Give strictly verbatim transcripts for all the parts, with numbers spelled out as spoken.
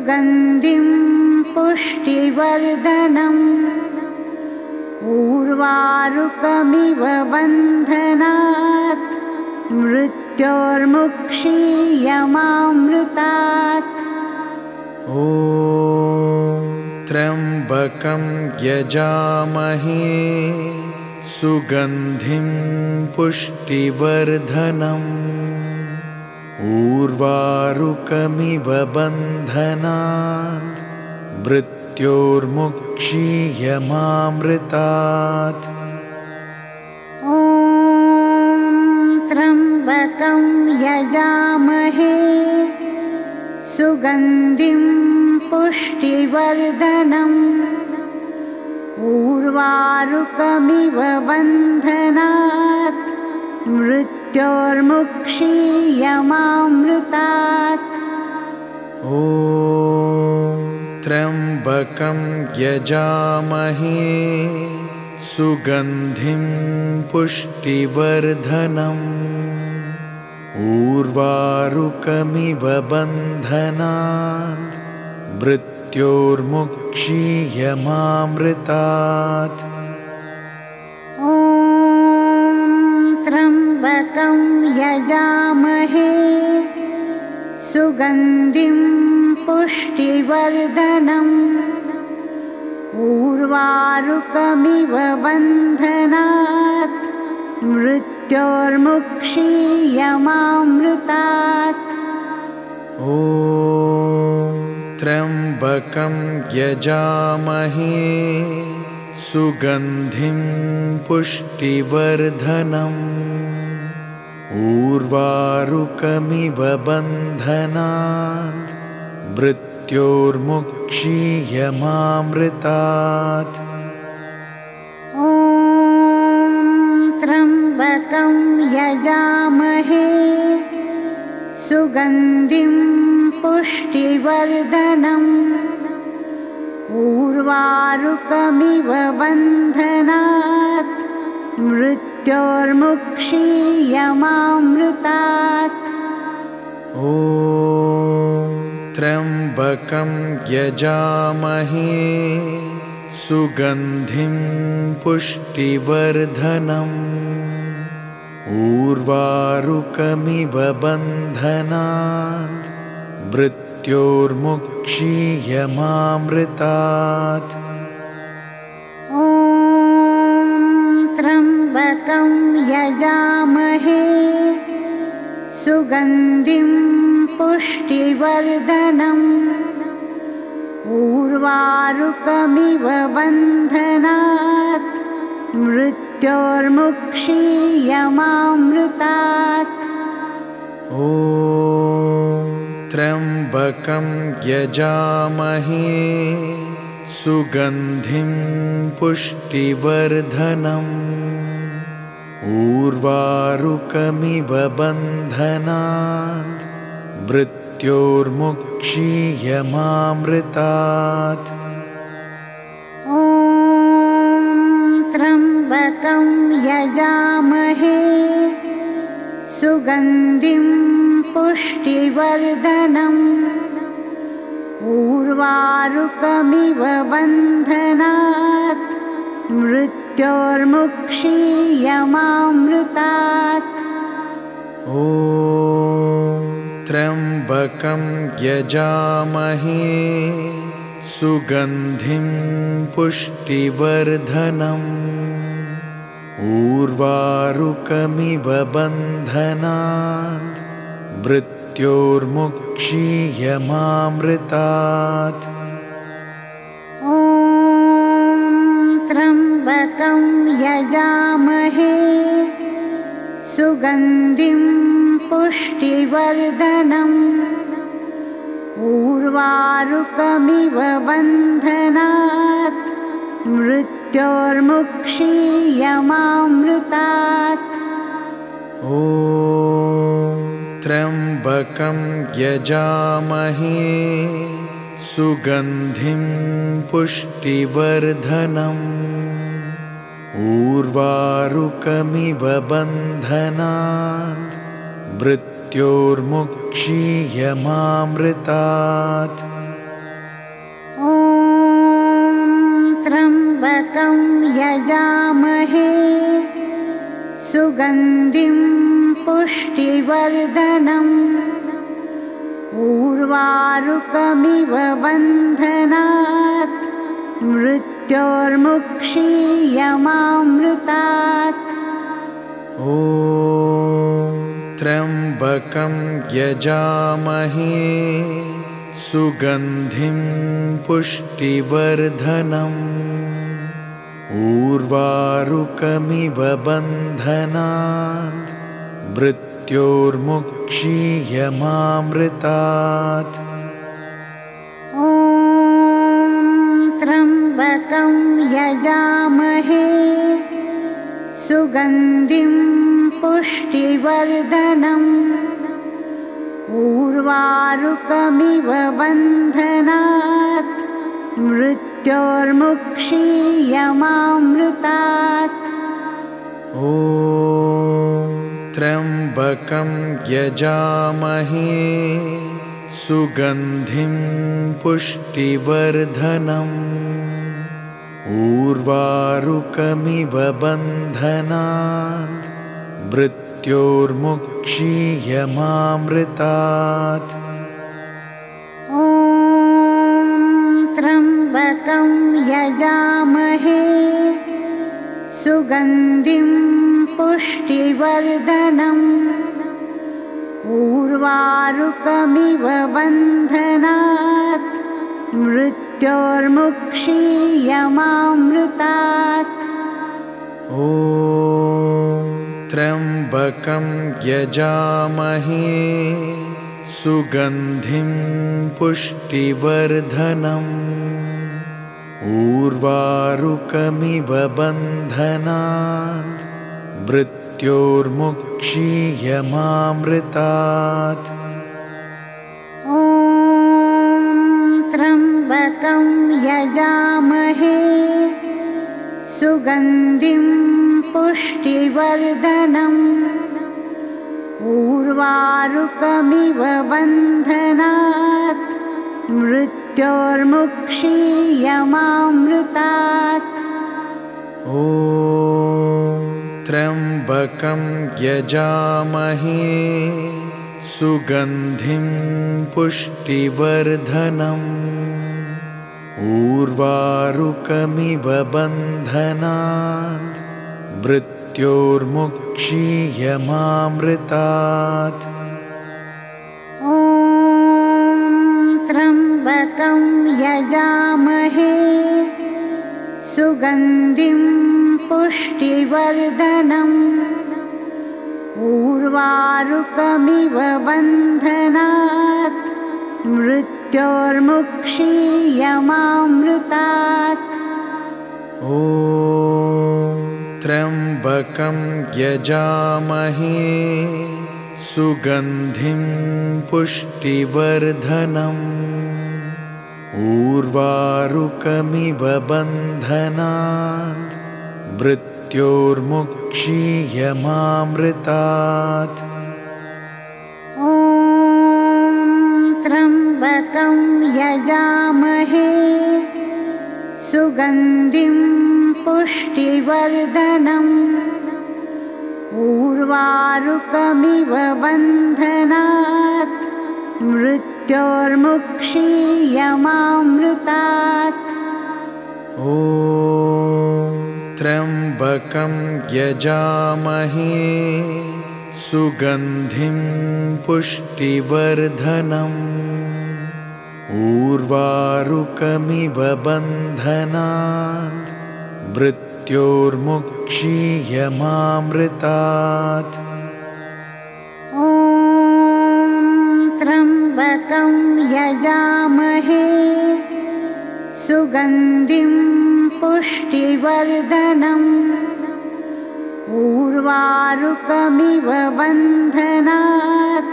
सुगन्धिं पुष्टिवर्धनम् उर्वारुकमिव बन्धनात् मृत्योर्मुक्षीयमामृतात्। ॐ त्र्यम्बकं यजामहे सुगन्धिं पुष्टिवर्धनम् उर्वारुकमिव बन्धनात् मृत्योर्मुक्षीयमामृतात्। ॐ त्र्यम्बकं यजामहे सुगन्धिं पुष्टिवर्धनम् उर्वारुकमिव बन्धनात् मृत्योर्मुक्षीयमामृतात्। ॐ त्र्यम्बकं यजामहे सुगन्धिं पुष्टिवर्धनम् उर्वारुकमिव बन्धनात् मृत्योर्मुक्षीयमामृतात्। ॐ त्र्यम्बकं यजामहे सुगन्धिं पुष्टिवर्धनम् उर्वारुकमिव बन्धनात् मृत्योर्मुक्षीयमामृतात्। ॐ त्र्यम्बकं यजामहे सुगन्धिं पुष्टिवर्धनम् उर्वारुकमिव बन्धनात् मृत्योर्मुक्षीयमामृतात्। ॐ त्र्यम्बकं यजामहे सुगन्धिं पुष्टिवर्धनम् उर्वारुकमिव बन्धनात् मृत्योर्मुक्षीयमामृतात्। ॐ त्र्यम्बकं यजामहे सुगन्धिं पुष्टिवर्धनम् उर्वारुकमिव बन्धनात् मृत्योर्मुक्षीयमामृतात्। ॐ त्र्यम्बकं यजामहे सुगन्धिं पुष्टिवर्धनम् उर्वारुकमिव बन्धनात् मृत्योर्मुक्षीयमामृतात्। ॐ त्र्यम्बकं यजामहे सुगन्धिं पुष्टिवर्धनम् उर्वारुकमिव बन्धनात् मृत्योर्मुक्षीयमामृतात्। ॐ त्र्यम्बकं यजामहे सुगन्धिं पुष्टिवर्धनम् उर्वारुकमिव बन्धनात् मृत्योर्मुक्षीयमामृतात्। ॐ त्र्यम्बकं यजामहे सुगन्धिं पुष्टिवर्धनम् उर्वारुकमिव बन्धनात् मृत्योर्मुक्षीयमामृतात्। ॐ त्र्यम्बकं यजामहे सुगन्धिं पुष्टिवर्धनम् उर्वारुकमिव बन्धनात् मृत्योर्मुक्षीयमामृतात्। ॐ त्र्यम्बकं यजामहे सुगन्धिं पुष्टिवर्धनम् उर्वारुकमिव बन्धनात् मृत्योर्मुक्षीयमामृतात्। सुगन्धिं पुष्टिवर्धनम् उर्वारुकमिव बन्धनात् मृत्योर्मुक्षीयमामृतात्। ॐ त्र्यम्बकं यजामहे सुगन्धिं पुष्टिवर्धनम् उर्वारुकमिव बन्धनात् मृत्योर्मुक्षीयमामृतात्। ॐ त्र्यम्बकं यजामहे सुगन्धिं पुष्टिवर्धनम् उर्वारुकमिव बन्धनात् मृत्योर्मुक्षीयमामृतात्। ॐ त्र्यम्बकं यजामहे सुगन्धिं पुष्टिवर्धनम् उर्वारुकमिव बन्धनात् मृत्योर्मुक्षीयमामृतात्। ॐ त्र्यम्बकं यजामहे सुगन्धिं पुष्टिवर्धनम् उर्वारुकमिव बन्धनात् मृत्योर्मुक्षीयमामृतात्। ॐ त्र्यम्बकं यजामहे सुगन्धिं पुष्टिवर्धनम् उर्वारुकमिव बन्धनात् मृत्योर्मुक्षीयमामृतात्। ॐ त्र्यम्बकं यजामहे सुगन्धिं पुष्टिवर्धनम् उर्वारुकमिव बन्धनात् मृत्योर्मुक्षीयमामृतात्। ॐ त्र्यम्बकं यजामहे सुगन्धिं पुष्टिवर्धनम् उर्वारुकमिव बन्धनात् मृत्योर्मुक्षीयमामृतात्। ॐ त्र्यम्बकं यजामहे सुगन्धिं पुष्टिवर्धनम् उर्वारुकमिव बन्धनात् मृत्योर्मुक्षीयमामृतात्। ॐ त्र्यम्बकं यजामहे सुगन्धिं पुष्टिवर्धनम् उर्वारुकमिव बन्धनात् मृत्योर्मुक्षीयमामृतात्। ॐ त्र्यम्बकं यजामहे सुगन्धिं पुष्टिवर्धनम् उर्वारुकमिव बन्धनात् मृत्योर्मुक्षीयमामृतात्। ॐ त्र्यम्बकं यजामहे सुगन्धिं पुष्टिवर्धनम् उर्वारुकमिव बन्धनात् मृत्योर्मुक्षीयमामृतात्। ॐ त्र्यम्बकं यजामहे सुगन्धिं पुष्टिवर्धनम् उर्वारुकमिव बन्धनात्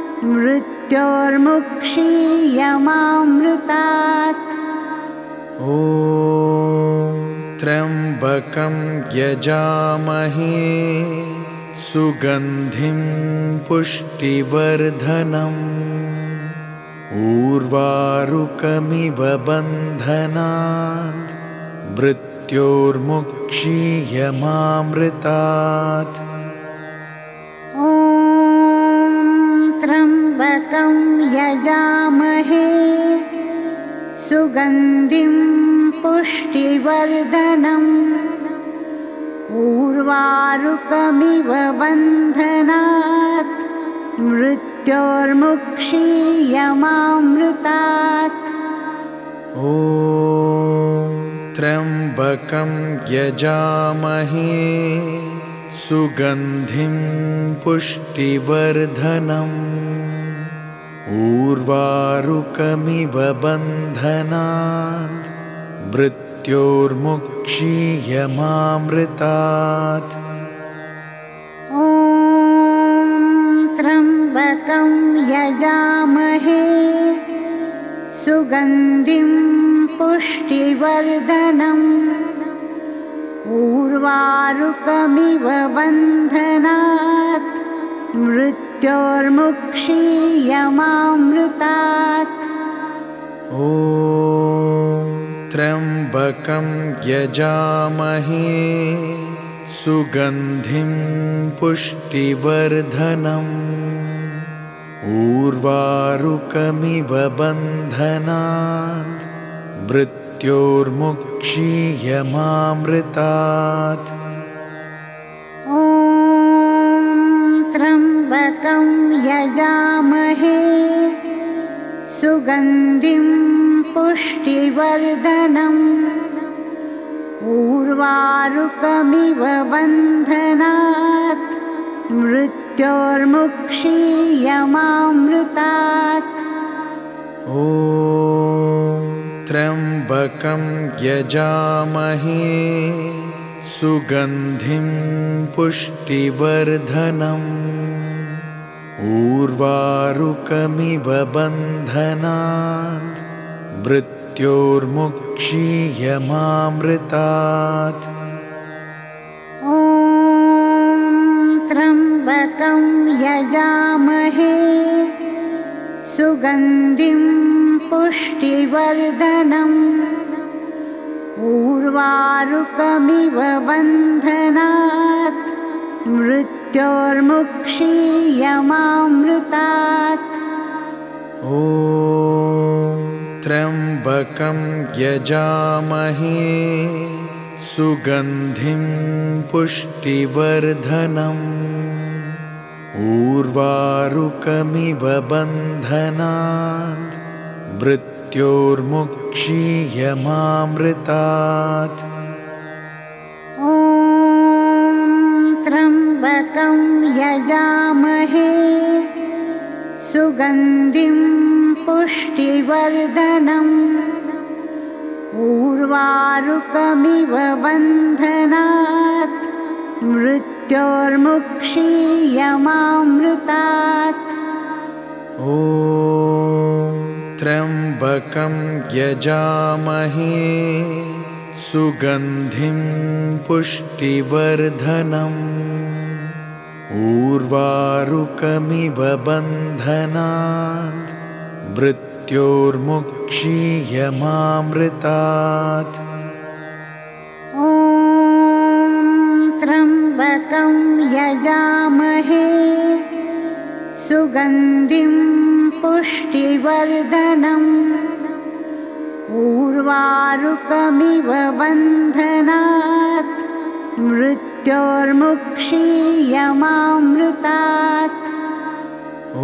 मृत्योर्मुक्षीयमामृतात्। ॐ त्र्यम्बकं यजामहे सुगन्धिं पुष्टिवर्धनम् उर्वारुकमिव बन्धनात् मृत्योर्मुक्षीयमामृतात्। यजामहे सुगन्धिं पुष्टिवर्धनम् उर्वारुकमिव बन्धनात् मृत्योर्मुक्षीयमामृतात्। ॐ त्र्यम्बकं यजामहे सुगन्धिं पुष्टिवर्धनम् उर्वारुकमिव बन्धनात् मृत्योर्मुक्षीयमामृतात्। ॐ त्र्यम्बकं यजामहे सुगन्धिं पुष्टिवर्धनम् उर्वारुकमिव बन्धनात् मृत्योर्मुक्षीयमामृतात्। ॐ त्र्यम्बकं यजामहे सुगन्धिं पुष्टिवर्धनम् उर्वारुकमिव बन्धनात् मृत्योर्मुक्षीयमामृतात्। ॐ त्र्यम्बकं यजामहे सुगन्धिं पुष्टिवर्धनम् उर्वारुकमिव बन्धनात् मृत्योर्मुक्षीयमामृतात्। ॐ त्र्यम्बकं यजामहे सुगन्धिं पुष्टिवर्धनम् उर्वारुकमिव बन्धनात् मृत्योर्मुक्षीयमामृतात्। ॐ त्र्यम्बकं यजामहे सुगन्धिं पुष्टिवर्धनम् उर्वारुकमिव बन्धनात् मृत्योर्मुक्षीयमामृतात्। ॐ त्र्यम्बकं यजामहे सुगन्धिं पुष्टिवर्धनम् उर्वारुकमिव बन्धनात् मृत्योर्मुक्षीयमामृतात्। ॐ त्र्यम्बकं यजामहे सुगन्धिं पुष्टिवर्धनम् उर्वारुकमिव बन्धनात् मृत्योर्मुक्षीयमामृतात्। ॐ त्र्यम्बकं यजामहे सुगन्धिं पुष्टिवर्धनम् उर्वारुकमिव बन्धनात् मृत्योर्मुक्षीयमामृतात्। ॐ त्र्यम्बकं यजामहे सुगन्धिं पुष्टिवर्धनम् उर्वारुकमिव बन्धनात् मृत्योर्मुक्षीयमामृतात्। ॐ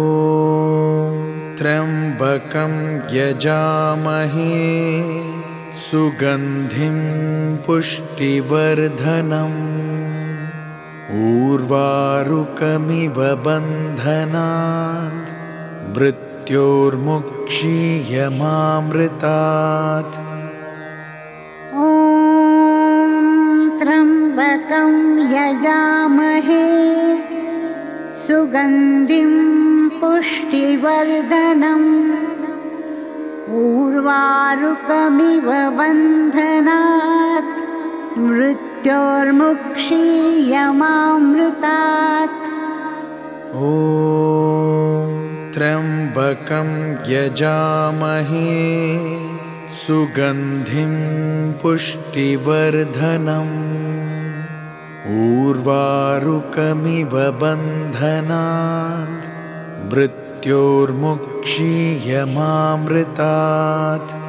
त्र्यम्बकं यजामहे सुगन्धिं पुष्टिवर्धनम् उर्वारुकमिव बन्धनात् मृत्योर्मुक्षीयमामृतात्। ॐ त्र्यम्बकं यजामहे सुगन्धिं पुष्टिवर्धनम् उर्वारुकमिव बन्धनात् मृत्योर्मुक्षीयमामृतात्। ॐ त्र्यम्बकं यजामहे सुगन्धिं पुष्टिवर्धनम् उर्वारुकमिव बन्धनात् मृत्योर्मुक्षीयमामृतात्। मृत्योर्मुक्षीयमामृतात्